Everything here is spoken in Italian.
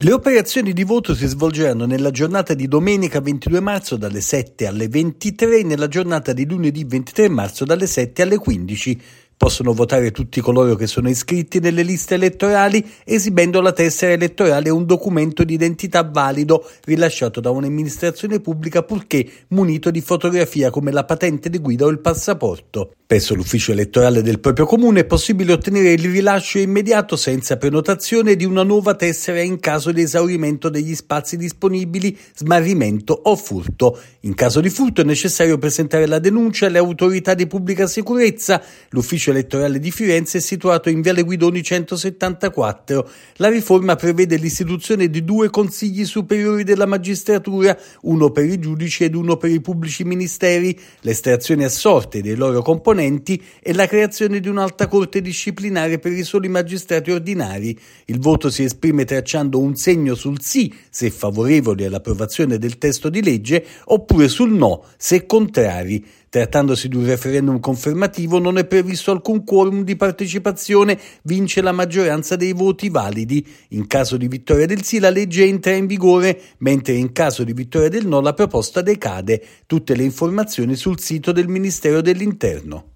Le operazioni di voto si svolgeranno nella giornata di domenica 22 marzo dalle 7 alle 23 e nella giornata di lunedì 23 marzo dalle 7 alle 15. Possono votare tutti coloro che sono iscritti nelle liste elettorali esibendo la tessera elettorale e un documento di identità valido rilasciato da un'amministrazione pubblica purché munito di fotografia come la patente di guida o il passaporto. Presso l'ufficio elettorale del proprio comune è possibile ottenere il rilascio immediato senza prenotazione di una nuova tessera in caso di esaurimento degli spazi disponibili, smarrimento o furto. In caso di furto è necessario presentare la denuncia alle autorità di pubblica sicurezza. L'ufficio elettorale di Firenze è situato in Viale Guidoni 174. La riforma prevede l'istituzione di 2 consigli superiori della magistratura, uno per i giudici ed uno per i pubblici ministeri, l'estrazione a sorte dei loro componenti e la creazione di un'alta corte disciplinare per i soli magistrati ordinari. Il voto si esprime tracciando un segno sul sì se favorevoli all'approvazione del testo di legge oppure sul no se contrari. Trattandosi di un referendum confermativo non è previsto alcun quorum di partecipazione, vince la maggioranza dei voti validi. In caso di vittoria del sì la legge entra in vigore, mentre in caso di vittoria del no la proposta decade. Tutte le informazioni sul sito del Ministero dell'Interno.